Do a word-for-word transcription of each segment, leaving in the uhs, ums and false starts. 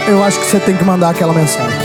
eu acho que você tem que mandar aquela mensagem.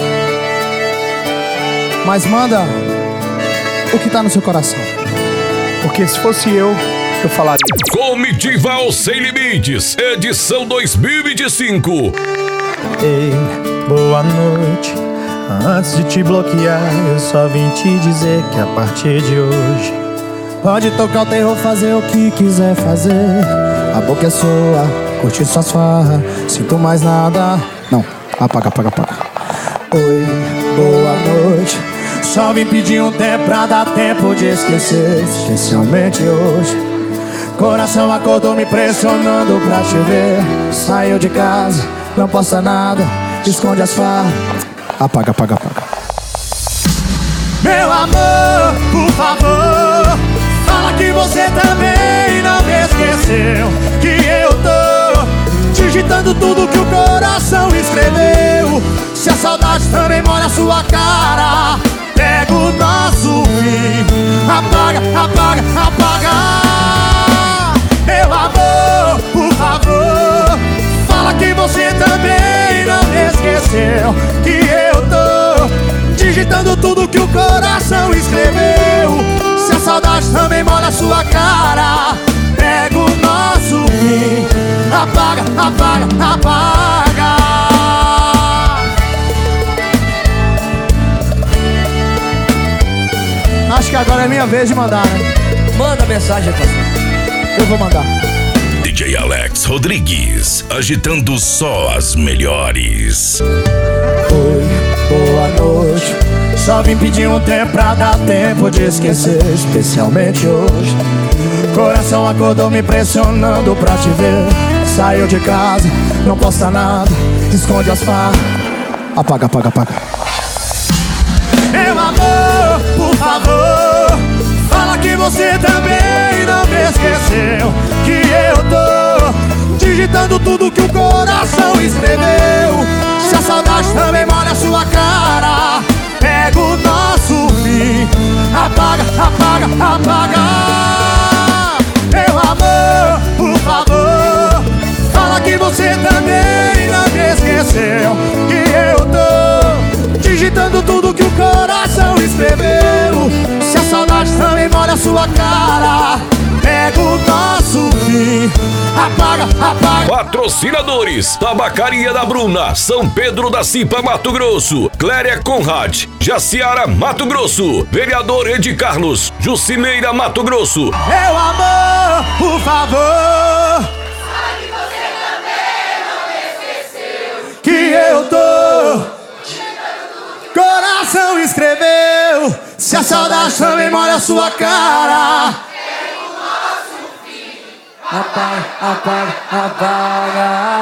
Mas manda o que tá no seu coração. Porque se fosse eu, eu falaria. Comitiva aos Sem Limites, edição dois mil e vinte e cinco. Ei, boa noite. Antes de te bloquear, eu só vim te dizer que a partir de hoje pode tocar o terror, fazer o que quiser fazer. A boca é sua, curtir suas farras. Sinto mais nada. Não, apaga, apaga, apaga. Oi, boa noite. Só vim pedir um tempo pra dar tempo de esquecer. Especialmente hoje. Coração acordou me pressionando pra te ver. Saiu de casa, não posta nada, esconde as farras. Apaga, apaga, apaga. Meu amor, por favor, fala que você também não me esqueceu. Que eu tô digitando tudo que o coração escreveu. Se a saudade também molha a sua cara, pega o nosso fim. Apaga, apaga, apaga. Meu amor, por favor, fala que você também não me esqueceu. Que eu tô digitando tudo que o coração escreveu. Se a saudade também molha a sua cara, pega o nosso fim. Apaga, apaga, apaga. Acho que agora é minha vez de mandar, né? Manda mensagem, pastor. Eu vou mandar. D J Alex Rodrigues, agitando só as melhores. Oi, boa noite. Só vim pedir um tempo pra dar tempo de esquecer. Especialmente hoje. Coração acordou me pressionando pra te ver. Saiu de casa, não posta nada, esconde as farras. Apaga, apaga, apaga. Meu amor, por favor, fala que você também não me esqueceu. Que eu tô digitando tudo que o coração escreveu. Se a saudade também molha a sua cara, pega o nosso fim. Apaga, apaga, apaga. Meu amor, por favor, fala que você também não me esqueceu. Que eu tô digitando tudo que o coração escreveu. Se a saudade também molha a sua cara, pega o nosso fim. Apaga, apaga. Patrocinadores: Tabacaria da Bruna, São Pedro da Cipa, Mato Grosso. Cléria Conrad, Jaciara, Mato Grosso. Vereador Edi Carlos, Jucimeira, Mato Grosso. Meu amor, por favor, fala que você também não me esqueceu. que eu tô coração escreveu. Se a saudade também molha a sua cara, É o nosso fim. apaga, apaga, apaga.